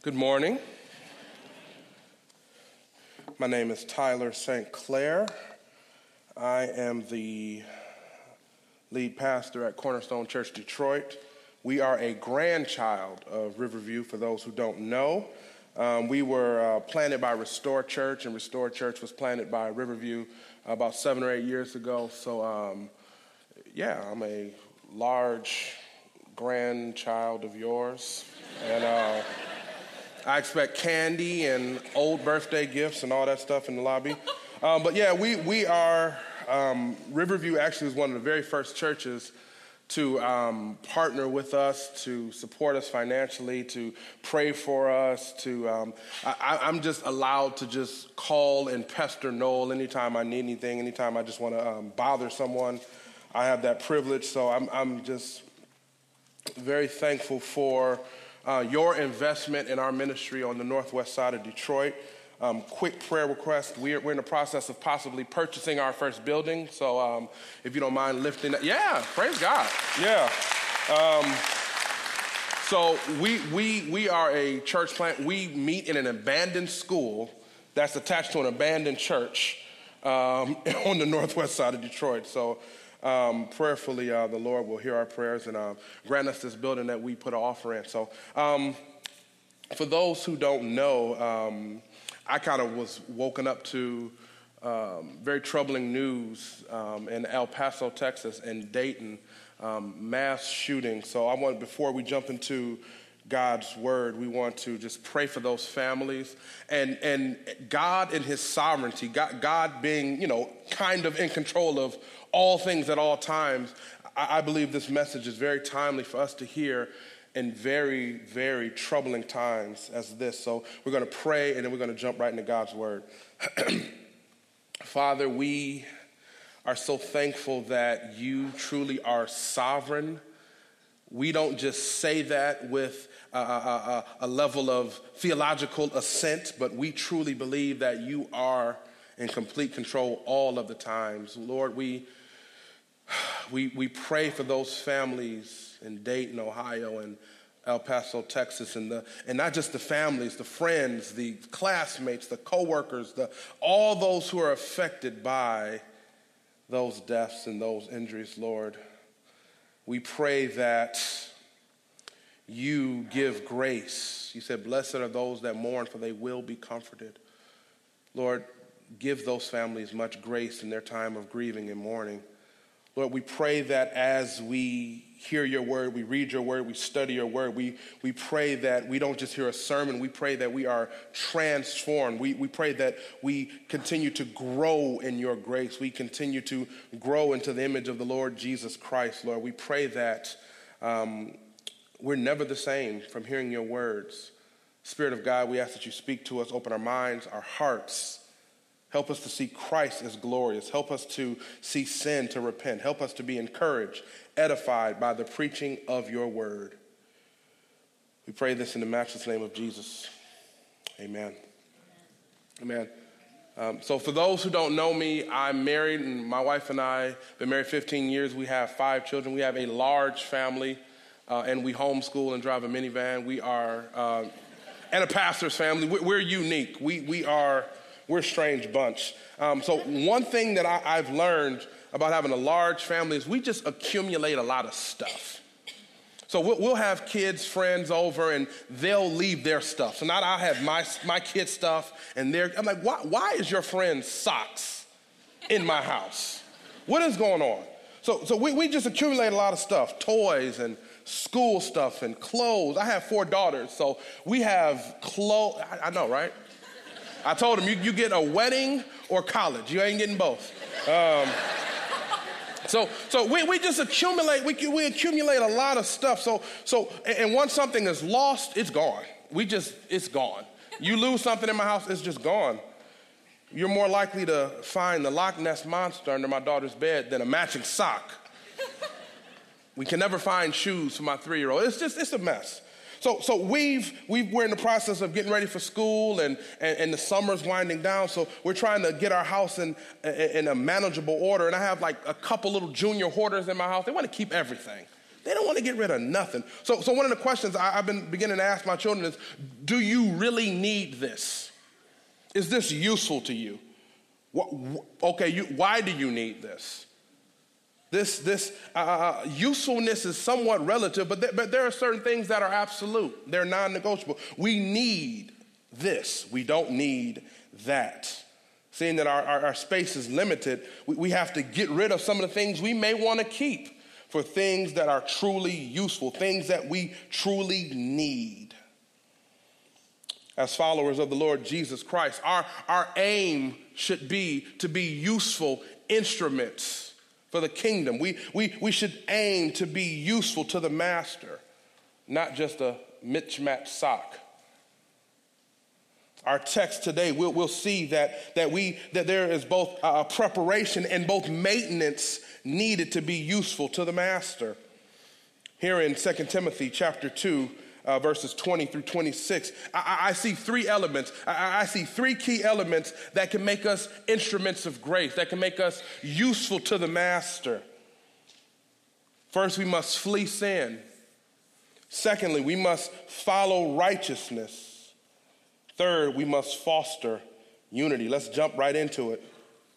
Good morning. My name is Tyler St. Clair. I am the lead pastor at Cornerstone Church Detroit. We are a grandchild of Riverview, for those who don't know. We were planted by Restore Church, and Restore Church was planted by Riverview about 7 or 8 years ago. So, I'm a large grandchild of yours. And I expect candy and old birthday gifts and all that stuff in the lobby. We are, Riverview actually was one of the very first churches to partner with us, to support us financially, to pray for us, I'm just allowed to just call and pester Noel anytime I need anything, anytime I just want to bother someone. I have that privilege, so I'm just very thankful for your investment in our ministry on the northwest side of Detroit. Quick prayer request. We're in the process of possibly purchasing our first building. So if you don't mind lifting that. Yeah, praise God. Yeah. So we are a church plant. We meet in an abandoned school that's attached to an abandoned church on the northwest side of Detroit. So prayerfully, the Lord will hear our prayers and grant us this building that we put an offer in. So for those who don't know, I kind of was woken up to very troubling news in El Paso, Texas, and Dayton, mass shooting. So before we jump into God's word, we want to just pray for those families and God in his sovereignty, God being, kind of in control of all things at all times. I believe this message is very timely for us to hear in very, very troubling times as this. So we're going to pray, and then we're going to jump right into God's word. Father, we are so thankful that you truly are sovereign. We don't just say that with a level of theological assent, but we truly believe that you are in complete control all of the times. Lord, we pray for those families in Dayton, Ohio, and El Paso, Texas, and not just the families, the friends, the classmates, the coworkers, all those who are affected by those deaths and those injuries, Lord. We pray that you give grace. You said, blessed are those that mourn, for they will be comforted. Lord, give those families much grace in their time of grieving and mourning. Lord, we pray that as we hear your word, we read your word, we study your word, we pray that we don't just hear a sermon, we pray that we are transformed. We pray that we continue to grow in your grace. We continue to grow into the image of the Lord Jesus Christ, Lord. We pray that we're never the same from hearing your words. Spirit of God, we ask that you speak to us, open our minds, our hearts. Help us to see Christ as glorious. Help us to see sin, to repent. Help us to be encouraged, edified by the preaching of your word. We pray this in the matchless name of Jesus. Amen. Amen. So for those who don't know me, I'm married, and my wife and I have been married 15 years. We have 5 children. We have a large family, and we homeschool and drive a minivan. We are, and a pastor's family. We're unique. We're a strange bunch. So one thing that I've learned about having a large family is we just accumulate a lot of stuff. So we'll have kids, friends over, and they'll leave their stuff. So now I have my kids' stuff, and I'm like, why is your friend's socks in my house? What is going on? So we just accumulate a lot of stuff, toys and school stuff and clothes. I have 4 daughters, so we have clothes. I know, right? I told him, you get a wedding or college. You ain't getting both. So we just accumulate. We accumulate a lot of stuff. And once something is lost, it's gone. It's gone. You lose something in my house, it's just gone. You're more likely to find the Loch Ness Monster under my daughter's bed than a matching sock. We can never find shoes for my 3-year-old. It's a mess. So we're in the process of getting ready for school, and the summer's winding down. So we're trying to get our house in a manageable order. And I have like a couple little junior hoarders in my house. They want to keep everything. They don't want to get rid of nothing. So one of the questions I've been beginning to ask my children is, do you really need this? Is this useful to you? Why do you need this? This usefulness is somewhat relative, but there are certain things that are absolute. They're non-negotiable. We need this. We don't need that. Seeing that our space is limited, we have to get rid of some of the things we may want to keep for things that are truly useful, things that we truly need. As followers of the Lord Jesus Christ, our aim should be to be useful instruments for the kingdom. We should aim to be useful to the master, not just a mismatched sock. Our text today, we'll see that there is both a preparation and both maintenance needed to be useful to the master. Here in 2 Timothy chapter 2, verses 20 through 26, I see three elements. I see three key elements that can make us instruments of grace, that can make us useful to the master. First, we must flee sin. Secondly, we must follow righteousness. Third, we must foster unity. Let's jump right into it.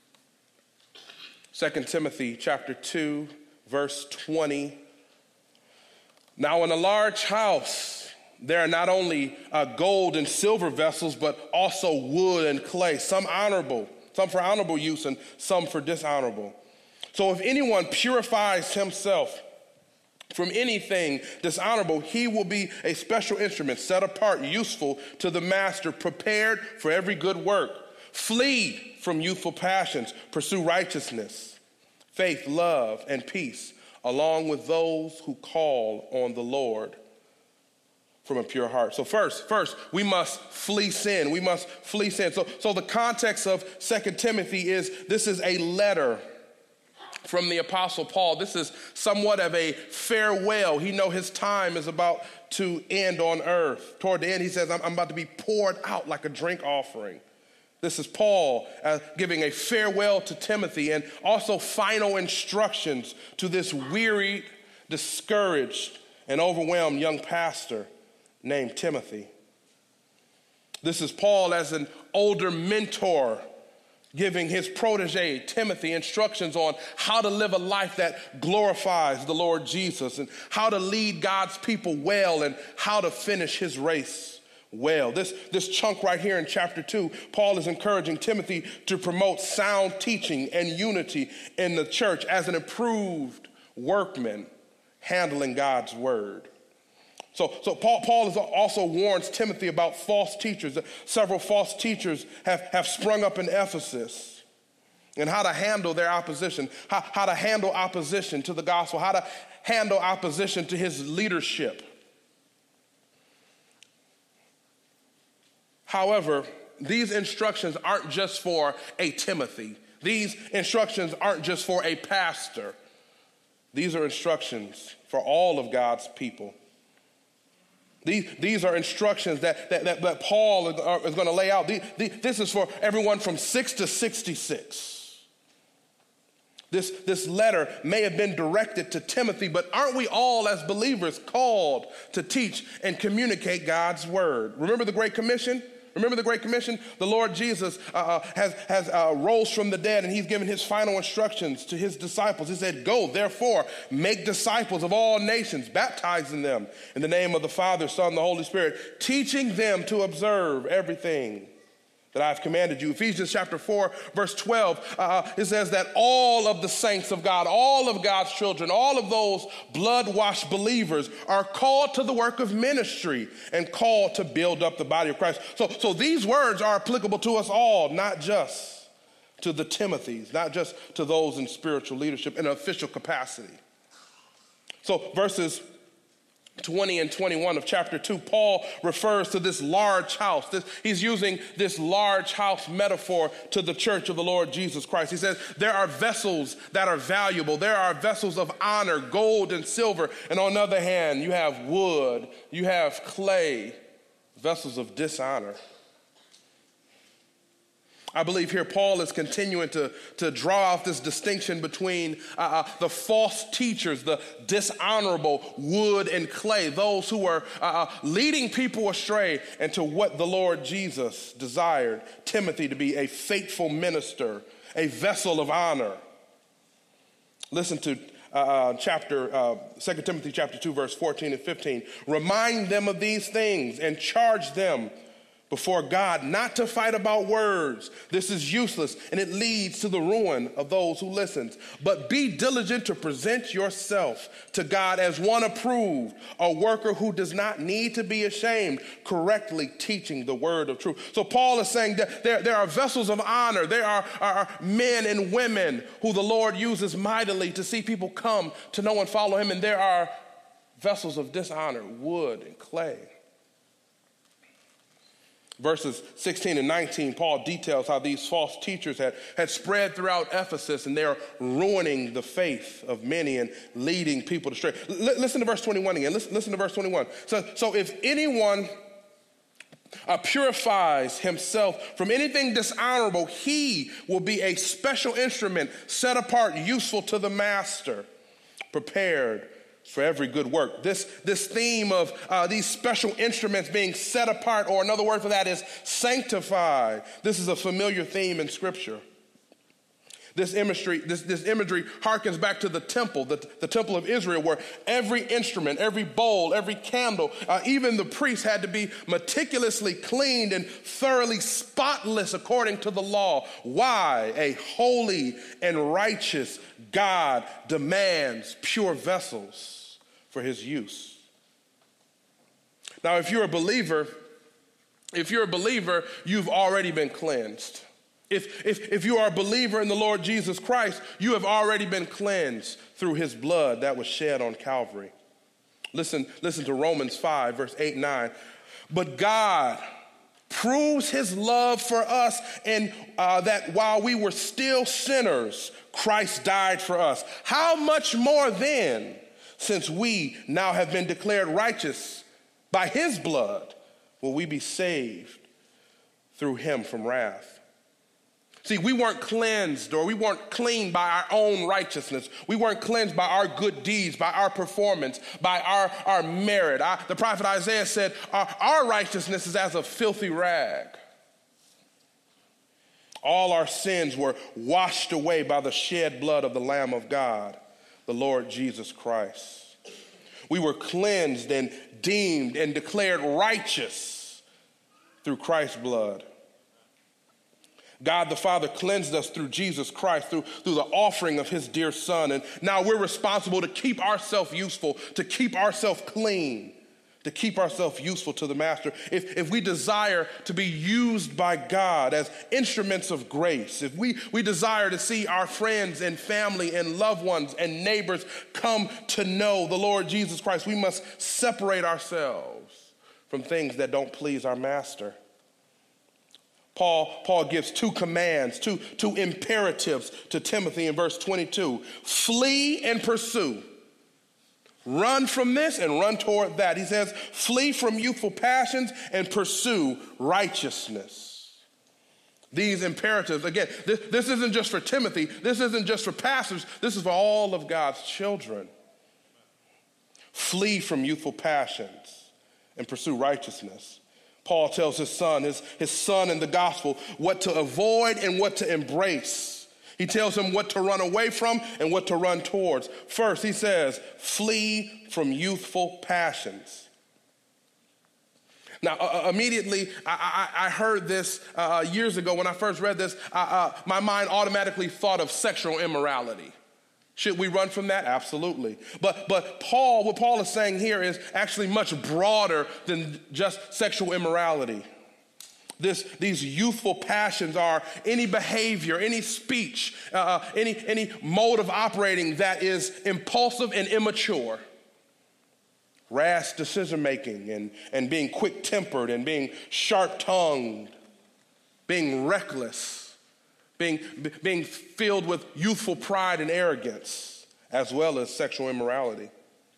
2 Timothy chapter 2, verse 20. Now in a large house, there are not only gold and silver vessels, but also wood and clay, some for honorable use and some for dishonorable. So if anyone purifies himself from anything dishonorable, he will be a special instrument, set apart, useful to the master, prepared for every good work. Flee from youthful passions, pursue righteousness, faith, love, and peace, along with those who call on the Lord from a pure heart. So first, we must flee sin. We must flee sin. So the context of 2 Timothy is, this is a letter from the Apostle Paul. This is somewhat of a farewell. He knows his time is about to end on earth. Toward the end, he says, I'm about to be poured out like a drink offering. This is Paul giving a farewell to Timothy and also final instructions to this wearied, discouraged, and overwhelmed young pastor named Timothy. This is Paul as an older mentor giving his protege, Timothy, instructions on how to live a life that glorifies the Lord Jesus and how to lead God's people well and how to finish his race well. This chunk right here in chapter 2, Paul is encouraging Timothy to promote sound teaching and unity in the church as an improved workman handling God's word. So Paul also warns Timothy about false teachers. Several false teachers have sprung up in Ephesus, and how to handle their opposition, how to handle opposition to the gospel, how to handle opposition to his leadership. However, these instructions aren't just for a Timothy. These instructions aren't just for a pastor. These are instructions for all of God's people. These are instructions that Paul is going to lay out. This is for everyone from 6 to 66. This letter may have been directed to Timothy, but aren't we all as believers called to teach and communicate God's word? Remember the Great Commission? The Lord Jesus has rose from the dead, and he's given his final instructions to his disciples. He said, go, therefore, make disciples of all nations, baptizing them in the name of the Father, Son, and the Holy Spirit, teaching them to observe everything that I've commanded you. Ephesians chapter 4, verse 12, it says that all of the saints of God, all of God's children, all of those blood-washed believers are called to the work of ministry and called to build up the body of Christ. So these words are applicable to us all, not just to the Timothys, not just to those in spiritual leadership in an official capacity. So verses 20 and 21 of chapter 2, Paul refers to this large house. He's using this large house metaphor to the church of the Lord Jesus Christ. He says there are vessels that are valuable. There are vessels of honor, gold and silver. And on the other hand, you have wood, you have clay, vessels of dishonor. I believe here Paul is continuing to draw out this distinction between the false teachers, the dishonorable wood and clay, those who are leading people astray, and to what the Lord Jesus desired Timothy to be: a faithful minister, a vessel of honor. Listen to 2 Timothy chapter 2, verse 14 and 15. Remind them of these things and charge them before God not to fight about words. This is useless, and it leads to the ruin of those who listen. But be diligent to present yourself to God as one approved, a worker who does not need to be ashamed, correctly teaching the word of truth. So Paul is saying that there are vessels of honor. There are men and women who the Lord uses mightily to see people come to know and follow him. And there are vessels of dishonor, wood and clay. Verses 16 and 19, Paul details how these false teachers had spread throughout Ephesus, and they're ruining the faith of many and leading people astray. Listen to verse 21 again. Listen to verse 21. So if anyone purifies himself from anything dishonorable, he will be a special instrument, set apart, useful to the master, prepared for every good work. This theme of these special instruments being set apart, or another word for that is sanctified. This is a familiar theme in Scripture. This imagery harkens back to the temple, the temple of Israel, where every instrument, every bowl, every candle, even the priest had to be meticulously cleaned and thoroughly spotless according to the law. Why? A holy and righteous God demands pure vessels for his use. Now, if you're a believer, you've already been cleansed. If you are a believer in the Lord Jesus Christ, you have already been cleansed through his blood that was shed on Calvary. Listen to Romans 5, verse 8 and 9. But God proves his love for us, and that while we were still sinners, Christ died for us. How much more then, since we now have been declared righteous by his blood, will we be saved through him from wrath? See, we weren't cleansed, or we weren't cleaned by our own righteousness. We weren't cleansed by our good deeds, by our performance, by our merit. The prophet Isaiah said, our righteousness is as a filthy rag. All our sins were washed away by the shed blood of the Lamb of God, the Lord Jesus Christ. We were cleansed and deemed and declared righteous through Christ's blood. God the Father cleansed us through Jesus Christ, through the offering of his dear Son. And now we're responsible to keep ourselves useful, to keep ourselves clean, to keep ourselves useful to the Master. If we desire to be used by God as instruments of grace, if we desire to see our friends and family and loved ones and neighbors come to know the Lord Jesus Christ, we must separate ourselves from things that don't please our Master. Paul gives two commands, two imperatives to Timothy in verse 22. Flee and pursue. Run from this and run toward that. He says, flee from youthful passions and pursue righteousness. These imperatives, again, this isn't just for Timothy. This isn't just for pastors. This is for all of God's children. Flee from youthful passions and pursue righteousness. Paul tells his son in the gospel, what to avoid and what to embrace. He tells him what to run away from and what to run towards. First, he says, flee from youthful passions. Now, immediately, I heard this years ago when I first read this. My mind automatically thought of sexual immorality. Should we run from that? Absolutely. But what Paul is saying here is actually much broader than just sexual immorality. These youthful passions are any behavior, any speech, any mode of operating that is impulsive and immature. Rash decision-making and being quick-tempered and being sharp-tongued, being reckless. Being filled with youthful pride and arrogance, as well as sexual immorality.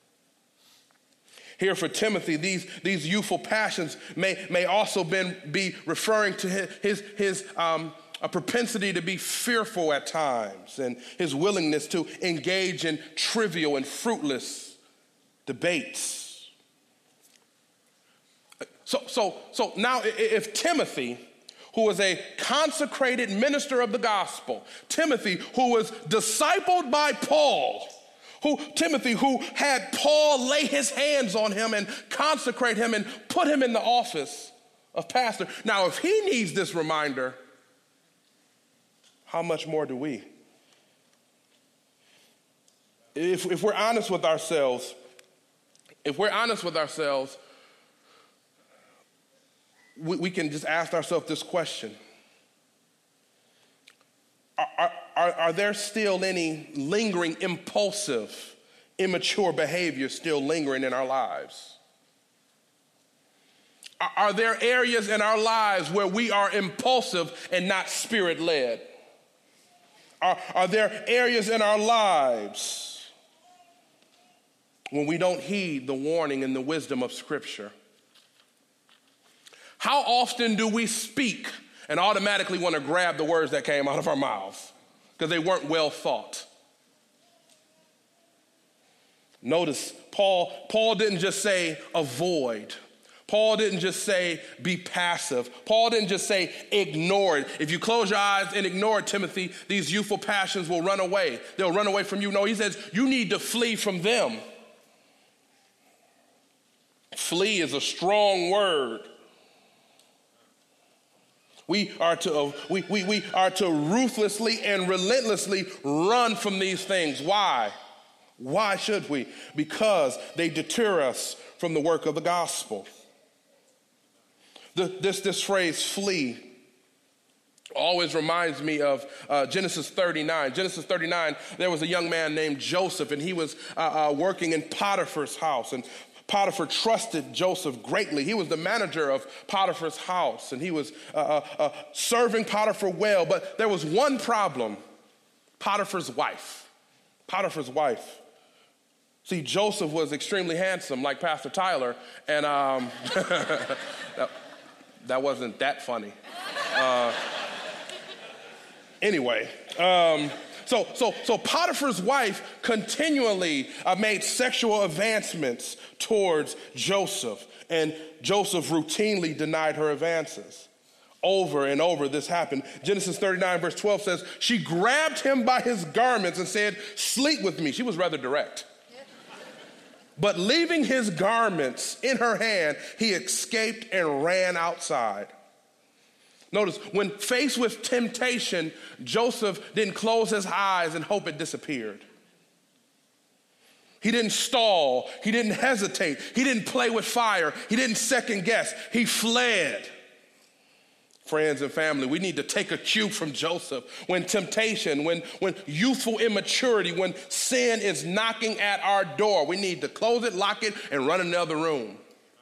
Here for Timothy, these youthful passions may also be referring to his a propensity to be fearful at times, and his willingness to engage in trivial and fruitless debates. So now if Timothy, who was a consecrated minister of the gospel, Timothy, who was discipled by Paul, Timothy, who had Paul lay his hands on him and consecrate him and put him in the office of pastor. Now, if he needs this reminder, how much more do we? If we're honest with ourselves, we can just ask ourselves this question. Are there still any lingering, impulsive, immature behavior still lingering in our lives? Are there areas in our lives where we are impulsive and not spirit-led? Are there areas in our lives when we don't heed the warning and the wisdom of Scripture? How often do we speak and automatically want to grab the words that came out of our mouths because they weren't well thought? Notice, Paul didn't just say avoid. Paul didn't just say be passive. Paul didn't just say ignore it. If you close your eyes and ignore it, Timothy, these youthful passions will run away. They'll run away from you. No, he says you need to flee from them. Flee is a strong word. We are to ruthlessly and relentlessly run from these things. Why? Why should we? Because they deter us from the work of the gospel. This phrase, flee, always reminds me of Genesis 39. Genesis 39, there was a young man named Joseph, and he was working in Potiphar's house. And Potiphar trusted Joseph greatly. He was the manager of Potiphar's house, and he was serving Potiphar well. But there was one problem: Potiphar's wife. Potiphar's wife. See, Joseph was extremely handsome, like Pastor Tyler, and that wasn't that funny. Anyway, so Potiphar's wife continually made sexual advancements towards Joseph, and Joseph routinely denied her advances. Over and over this happened. Genesis 39 verse 12 says, she grabbed him by his garments and said, sleep with me. She was rather direct. But leaving his garments in her hand, he escaped and ran outside. Notice, when faced with temptation, Joseph didn't close his eyes and hope it disappeared. He didn't stall. He didn't hesitate. He didn't play with fire. He didn't second guess. He fled. Friends and family, we need to take a cue from Joseph. When temptation, when youthful immaturity, when sin is knocking at our door, we need to close it, lock it, and run in the other room.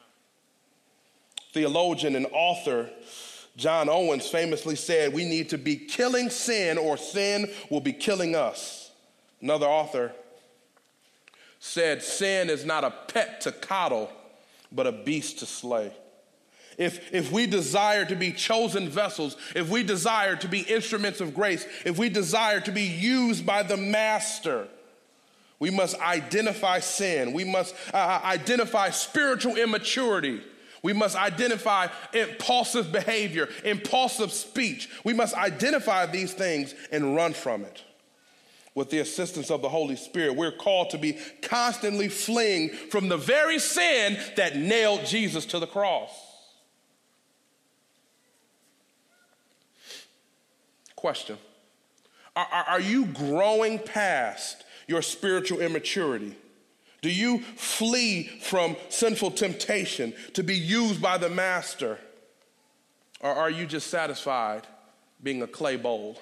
Theologian and author John Owens famously said, we need to be killing sin or sin will be killing us. Another author said, sin is not a pet to coddle, but a beast to slay. If we desire to be chosen vessels, if we desire to be instruments of grace, if we desire to be used by the Master, we must identify sin. We must identify spiritual immaturity. We must identify impulsive behavior, impulsive speech. We must identify these things and run from it. With the assistance of the Holy Spirit, we're called to be constantly fleeing from the very sin that nailed Jesus to the cross. Question: are you growing past your spiritual immaturity? Do you flee from sinful temptation to be used by the Master? Or are you just satisfied being a clay bowl?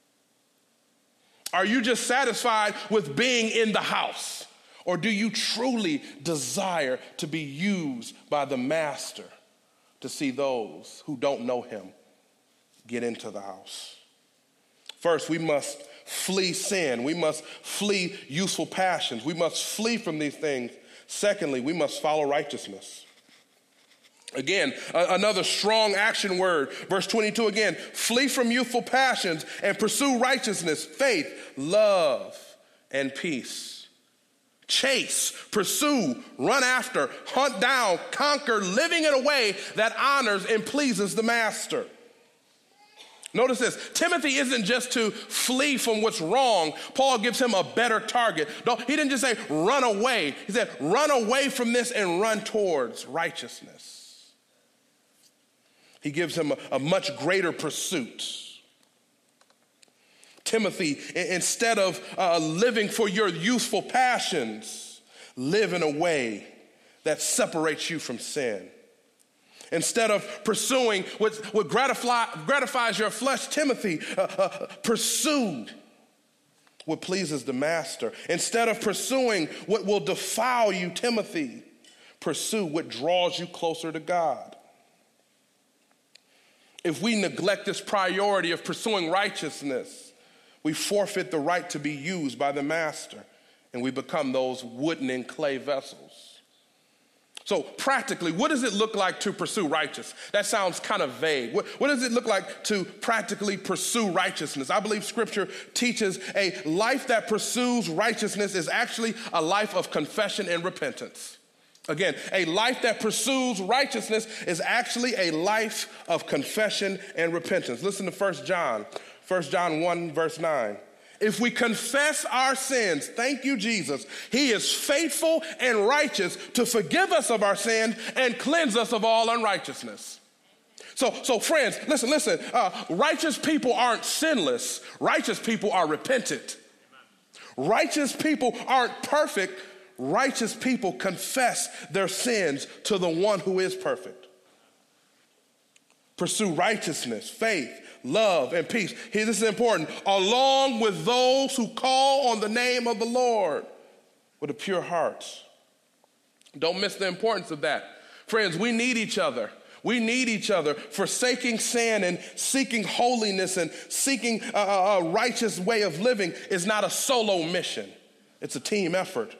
Are you just satisfied with being in the house? Or do you truly desire to be used by the Master to see those who don't know him get into the house? First, we must flee sin. We must flee youthful passions. We must flee from these things. Secondly, we must follow righteousness. Again, another strong action word. Verse 22 again, flee from youthful passions and pursue righteousness, faith, love, and peace. Chase, pursue, run after, hunt down, conquer, living in a way that honors and pleases the master. Notice this, Timothy isn't just to flee from what's wrong. Paul gives him a better target. No, he didn't just say run away. He said run away from this and run towards righteousness. He gives him a much greater pursuit. Timothy, instead of living for your youthful passions, live in a way that separates you from sin. Instead of pursuing what gratifies your flesh, Timothy, pursue what pleases the master. Instead of pursuing what will defile you, Timothy, pursue what draws you closer to God. If we neglect this priority of pursuing righteousness, we forfeit the right to be used by the master, and we become those wooden and clay vessels. So practically, what does it look like to pursue righteousness? That sounds kind of vague. What does it look like to practically pursue righteousness? I believe Scripture teaches a life that pursues righteousness is actually a life of confession and repentance. Again, a life that pursues righteousness is actually a life of confession and repentance. Listen to 1 John 1 verse 9. If we confess our sins, thank you, Jesus, he is faithful and righteous to forgive us of our sins and cleanse us of all unrighteousness. So friends, listen, righteous people aren't sinless. Righteous people are repentant. Righteous people aren't perfect. Righteous people confess their sins to the one who is perfect. Pursue righteousness, faith, love, and peace. Here, this is important. Along with those who call on the name of the Lord with a pure heart. Don't miss the importance of that. Friends, we need each other. We need each other. Forsaking sin and seeking holiness and seeking a righteous way of living is not a solo mission. It's a team effort.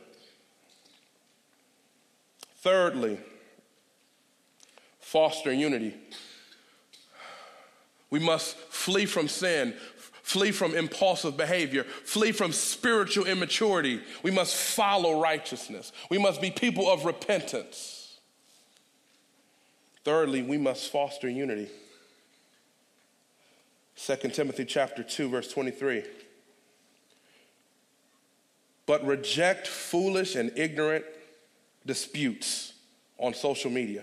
Thirdly, foster unity. We must flee from sin, flee from impulsive behavior, flee from spiritual immaturity. We must follow righteousness. We must be people of repentance. Thirdly, we must foster unity. 2 Timothy chapter 2, verse 23. But reject foolish and ignorant disputes on social media.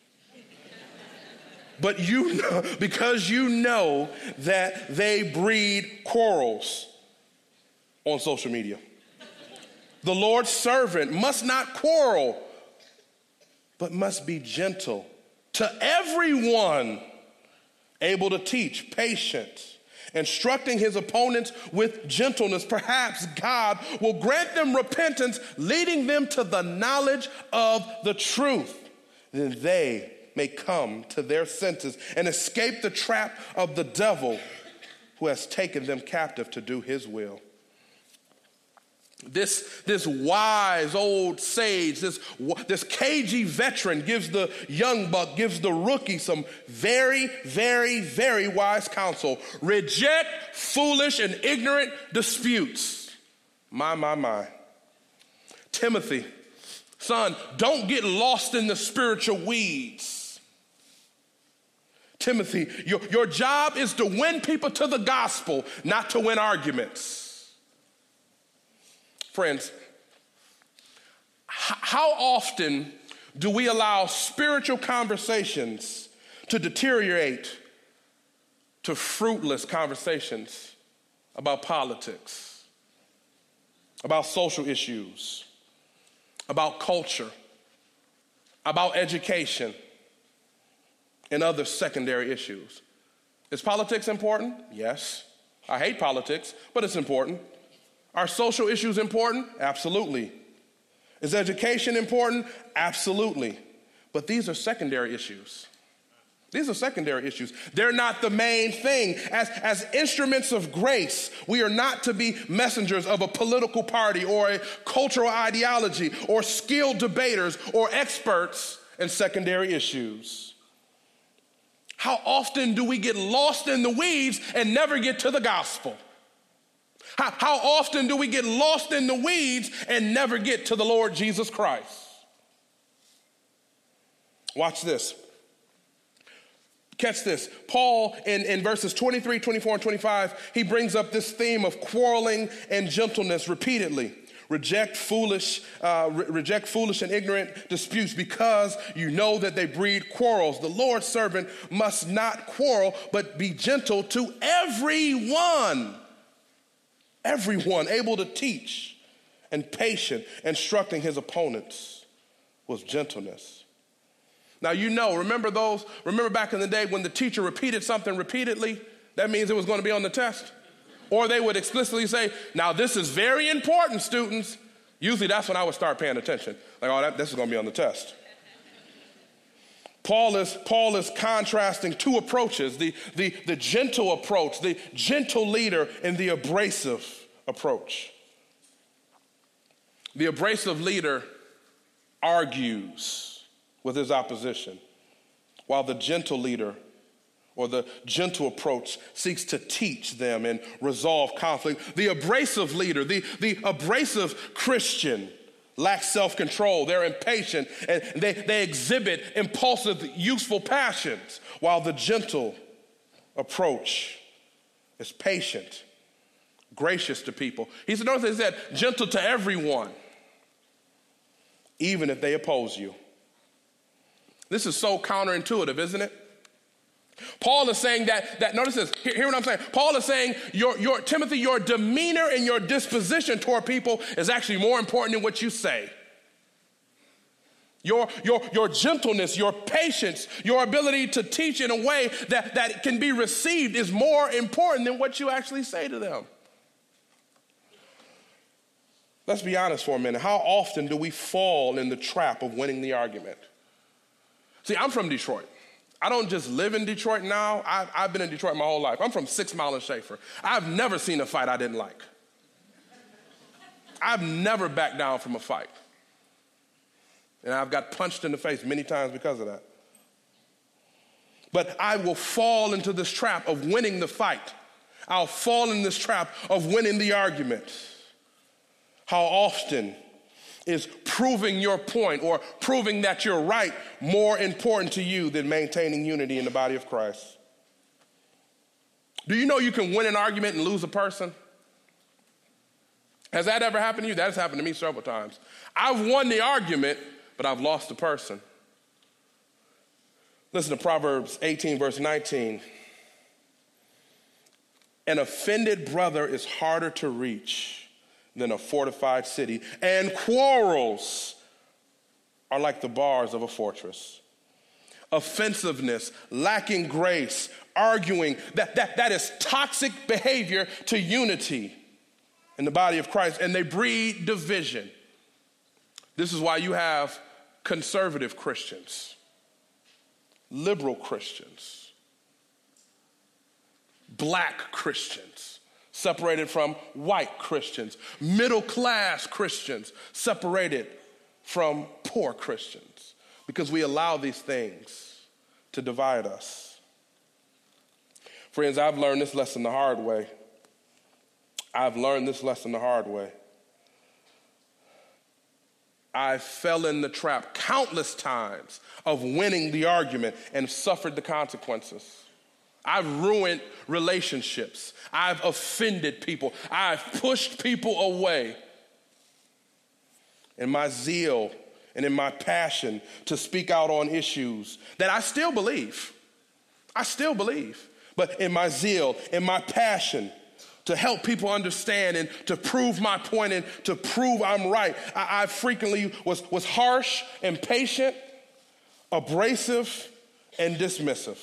But you know, because you know that they breed quarrels on social media. The Lord's servant must not quarrel, but must be gentle to everyone, able to teach, patient, instructing his opponents with gentleness. Perhaps God will grant them repentance, leading them to the knowledge of the truth. Then they may come to their senses and escape the trap of the devil who has taken them captive to do his will. This wise old sage, this cagey veteran gives the young buck, gives the rookie some very, very, very wise counsel. Reject foolish and ignorant disputes. My. Timothy, son, don't get lost in the spiritual weeds. Timothy, your job is to win people to the gospel, not to win arguments. Friends, how often do we allow spiritual conversations to deteriorate to fruitless conversations about politics, about social issues, about culture, about education, and other secondary issues? Is politics important? Yes. I hate politics, but it's important. Are social issues important? Absolutely. Is education important? Absolutely. But these are secondary issues. These are secondary issues. They're not the main thing. As instruments of grace, we are not to be messengers of a political party or a cultural ideology or skilled debaters or experts and secondary issues. How often do we get lost in the weeds and never get to the gospel? How often do we get lost in the weeds and never get to the Lord Jesus Christ? Watch this. Catch this. Paul, in verses 23, 24, and 25, he brings up this theme of quarreling and gentleness repeatedly. Reject foolish and ignorant disputes because you know that they breed quarrels. The Lord's servant must not quarrel, but be gentle to everyone. Everyone able to teach and patient, instructing his opponents with gentleness. Now, remember back in the day when the teacher repeated something repeatedly, that means it was going to be on the test. Or they would explicitly say, now this is very important, students. Usually that's when I would start paying attention. Like, this is going to be on the test. Paul is contrasting two approaches, the gentle approach, the gentle leader, and the abrasive approach. The abrasive leader argues with his opposition, while the gentle leader or the gentle approach seeks to teach them and resolve conflict. The abrasive leader, the abrasive Christian lacks self-control. They're impatient and they exhibit impulsive, useful passions, while the gentle approach is patient, gracious to people. Notice he said, gentle to everyone, even if they oppose you. This is so counterintuitive, isn't it? Paul is saying that notice this, hear what I'm saying. Paul is saying, Timothy, your demeanor and your disposition toward people is actually more important than what you say. Your gentleness, your patience, your ability to teach in a way that can be received is more important than what you actually say to them. Let's be honest for a minute. How often do we fall in the trap of winning the argument? See, I'm from Detroit. I don't just live in Detroit now. I've been in Detroit my whole life. I'm from 6 Mile and Schaefer. I've never seen a fight I didn't like. I've never backed down from a fight. And I've got punched in the face many times because of that. But I will fall into this trap of winning the fight. I'll fall in this trap of winning the argument. How often is proving your point or proving that you're right more important to you than maintaining unity in the body of Christ? Do you know you can win an argument and lose a person? Has that ever happened to you? That has happened to me several times. I've won the argument, but I've lost the person. Listen to Proverbs 18, verse 19. An offended brother is harder to reach than a fortified city, and quarrels are like the bars of a fortress. Offensiveness, lacking grace, arguing, that is toxic behavior to unity in the body of Christ, and they breed division. This is why you have conservative Christians, liberal Christians, black Christians, separated from white Christians, middle-class Christians, separated from poor Christians, because we allow these things to divide us. Friends, I've learned this lesson the hard way. I fell in the trap countless times of winning the argument and suffered the consequences. I've ruined relationships. I've offended people. I've pushed people away. In my zeal and in my passion to speak out on issues that I still believe. But in my zeal, in my passion to help people understand and to prove my point and to prove I'm right, I frequently was harsh, impatient, abrasive, and dismissive.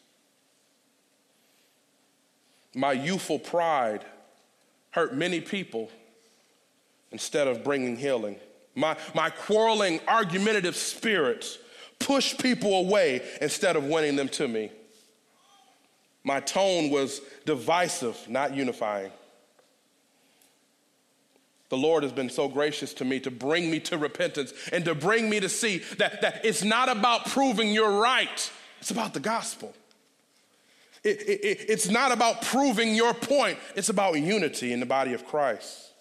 My youthful pride hurt many people instead of bringing healing. My quarreling, argumentative spirits pushed people away instead of winning them to me. My tone was divisive, not unifying. The Lord has been so gracious to me to bring me to repentance and to bring me to see that it's not about proving you're right. It's about the gospel. It's not about proving your point. It's about unity in the body of Christ.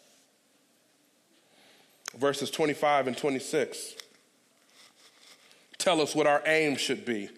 Verses 25 and 26 tell us what our aim should be.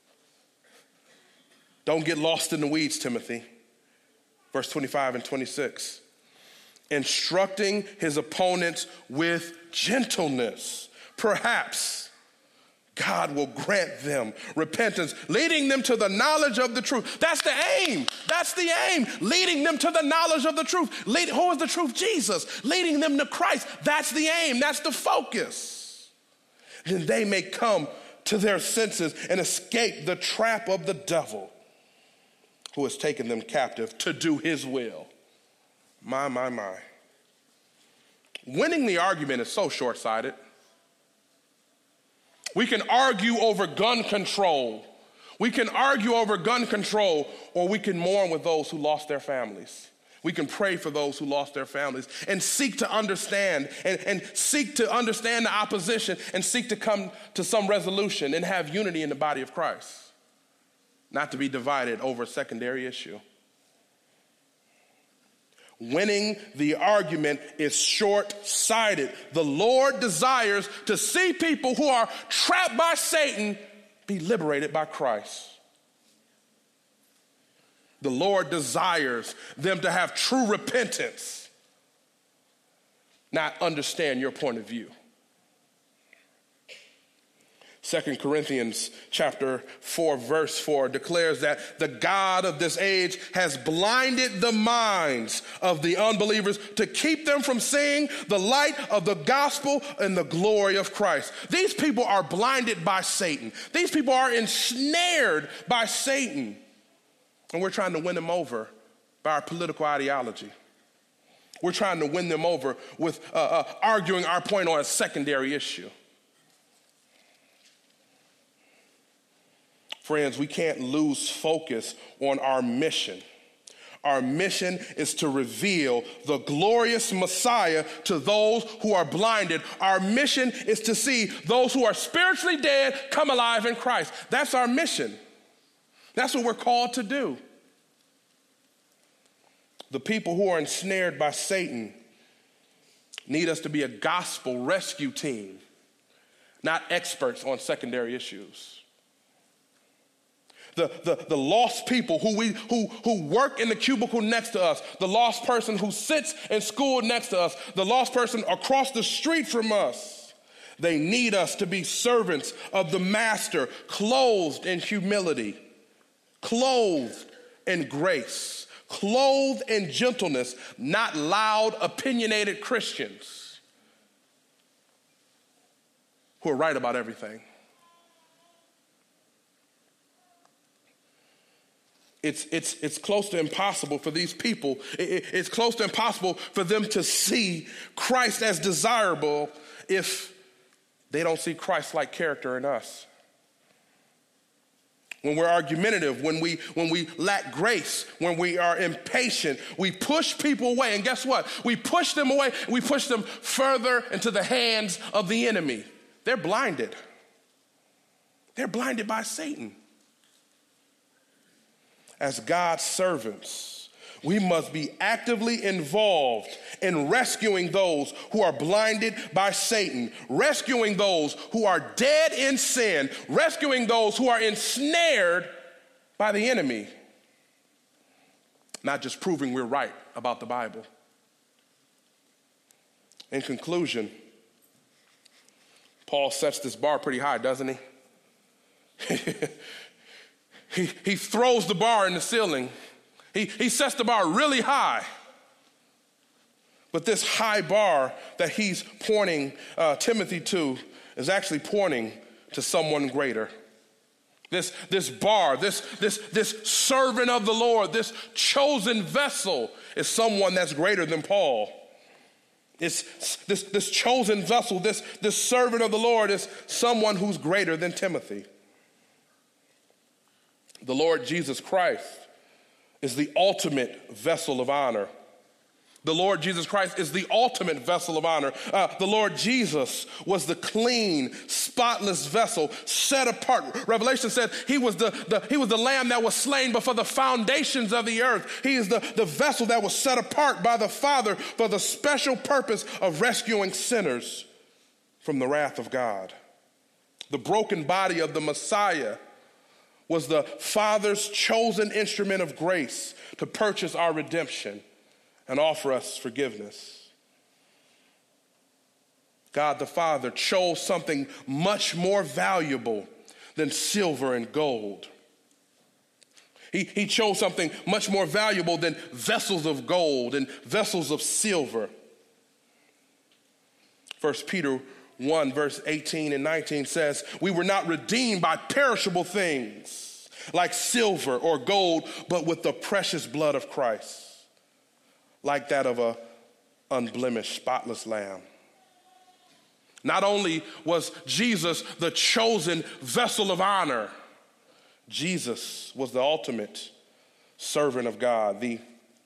Don't get lost in the weeds, Timothy. Verse 25 and 26. Instructing his opponents with gentleness. Perhaps God will grant them repentance, leading them to the knowledge of the truth. That's the aim. That's the aim. Leading them to the knowledge of the truth. Who is the truth? Jesus. Leading them to Christ. That's the aim. That's the focus. Then they may come to their senses and escape the trap of the devil who has taken them captive to do his will. My. Winning the argument is so short-sighted. We can argue over gun control. We can argue over gun control, or we can mourn with those who lost their families. We can pray for those who lost their families and seek to understand and seek to understand the opposition and seek to come to some resolution and have unity in the body of Christ, not to be divided over a secondary issue. Winning the argument is short-sighted. The Lord desires to see people who are trapped by Satan be liberated by Christ. The Lord desires them to have true repentance, not understand your point of view. 2 Corinthians chapter 4, verse 4 declares that the God of this age has blinded the minds of the unbelievers to keep them from seeing the light of the gospel and the glory of Christ. These people are blinded by Satan. These people are ensnared by Satan. And we're trying to win them over by our political ideology. We're trying to win them over with arguing our point on a secondary issue. Friends, we can't lose focus on our mission. Our mission is to reveal the glorious Messiah to those who are blinded. Our mission is to see those who are spiritually dead come alive in Christ. That's our mission. That's what we're called to do. The people who are ensnared by Satan need us to be a gospel rescue team, not experts on secondary issues. The lost people who work in the cubicle next to us, the lost person who sits in school next to us, the lost person across the street from us, they need us to be servants of the Master, clothed in humility, clothed in grace, clothed in gentleness, not loud, opinionated Christians who are right about everything. It's close to impossible for these people. It's close to impossible for them to see Christ as desirable if they don't see Christ-like character in us. When we're argumentative, when we lack grace, when we are impatient, we push people away. And guess what? We push them away. We push them further into the hands of the enemy. They're blinded. They're blinded by Satan. As God's servants, we must be actively involved in rescuing those who are blinded by Satan, rescuing those who are dead in sin, rescuing those who are ensnared by the enemy, not just proving we're right about the Bible. In conclusion, Paul sets this bar pretty high, doesn't he? He throws the bar in the ceiling. He sets the bar really high. But this high bar that he's pointing Timothy to is actually pointing to someone greater. This bar, this servant of the Lord, this chosen vessel is someone that's greater than Paul. It's this chosen vessel, this servant of the Lord is someone who's greater than Timothy. The Lord Jesus Christ is the ultimate vessel of honor. The Lord Jesus Christ is the ultimate vessel of honor. The Lord Jesus was the clean, spotless vessel set apart. Revelation said he was the lamb that was slain before the foundations of the earth. He is the vessel that was set apart by the Father for the special purpose of rescuing sinners from the wrath of God. The broken body of the Messiah was the Father's chosen instrument of grace to purchase our redemption and offer us forgiveness. God the Father chose something much more valuable than silver and gold. He chose something much more valuable than vessels of gold and vessels of silver. 1 Peter 1 verse 18 and 19 says, we were not redeemed by perishable things like silver or gold, but with the precious blood of Christ, like that of a unblemished, spotless lamb. Not only was Jesus the chosen vessel of honor, Jesus was the ultimate servant of God, the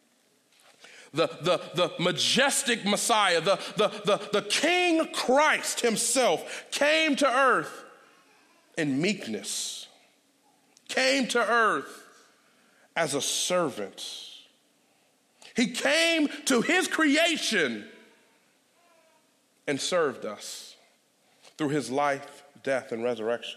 majestic Messiah, the King Christ himself came to earth in meekness, came to earth as a servant. He came to his creation and served us through his life, death, and resurrection.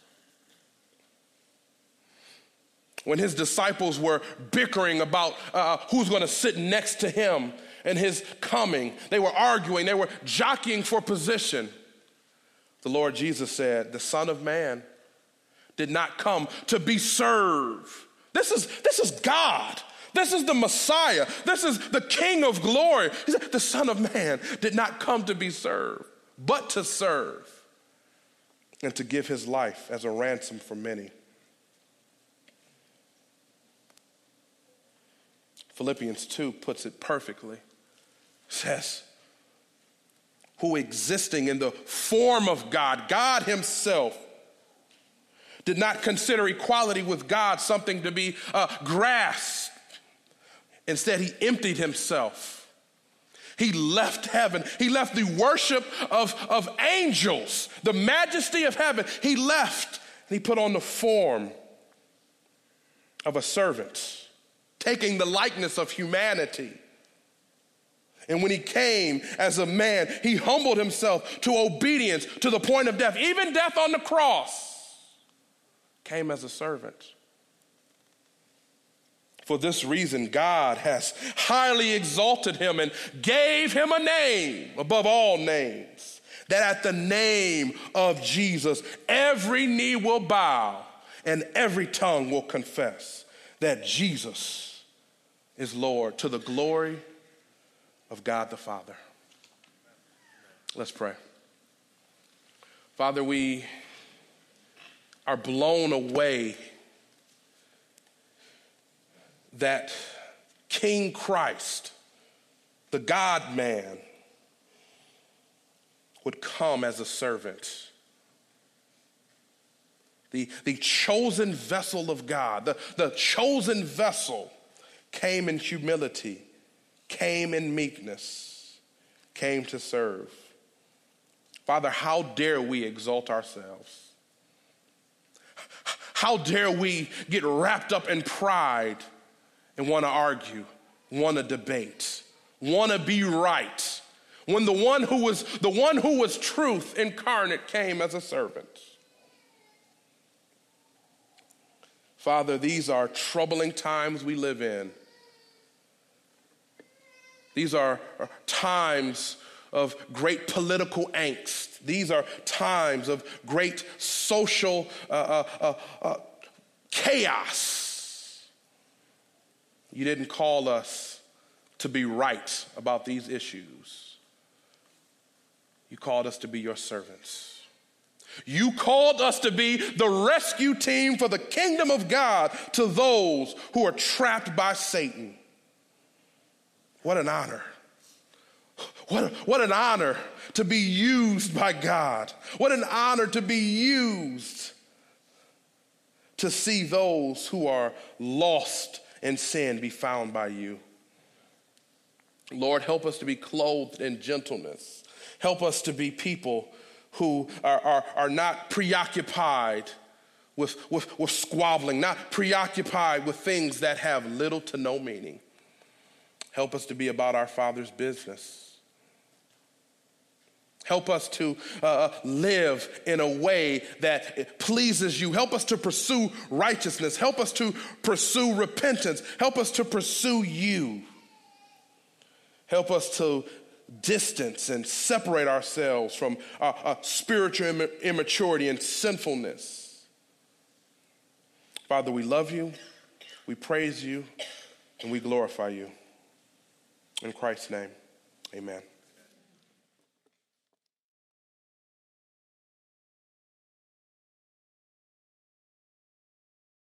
When his disciples were bickering about who's going to sit next to him and his coming, they were arguing, they were jockeying for position. The Lord Jesus said, the Son of Man did not come to be served. This is God. This is the Messiah. This is the King of glory. He said, the Son of Man did not come to be served, but to serve and to give his life as a ransom for many. Philippians 2 puts it perfectly. It says, who existing in the form of God, God himself, did not consider equality with God something to be grasped. Instead, he emptied himself. He left heaven. He left the worship of angels, the majesty of heaven. He left and he put on the form of a servant, taking the likeness of humanity. And when he came as a man, he humbled himself to obedience to the point of death, even death on the cross. Came as a servant. For this reason, God has highly exalted him and gave him a name above all names, that at the name of Jesus, every knee will bow and every tongue will confess that Jesus is Lord, to the glory of God the Father. Let's pray. Father, we are blown away that King Christ, the God-man, would come as a servant. The chosen vessel of God, the chosen vessel came in humility, came in meekness, came to serve. Father, how dare we exalt ourselves? How dare we get wrapped up in pride and want to argue, want to debate, want to be right, when the one who was truth incarnate came as a servant. Father, these are troubling times we live in. These are times of great political angst. These are times of great social chaos. You didn't call us to be right about these issues. You called us to be your servants. You called us to be the rescue team for the kingdom of God to those who are trapped by Satan. What an honor. What an honor to be used by God. What an honor to be used to see those who are lost in sin be found by you. Lord, help us to be clothed in gentleness. Help us to be people who are not preoccupied with squabbling, not preoccupied with things that have little to no meaning. Help us to be about our Father's business. Help us to live in a way that pleases you. Help us to pursue righteousness. Help us to pursue repentance. Help us to pursue you. Help us to distance and separate ourselves from spiritual immaturity and sinfulness. Father, we love you, we praise you, and we glorify you. In Christ's name, amen.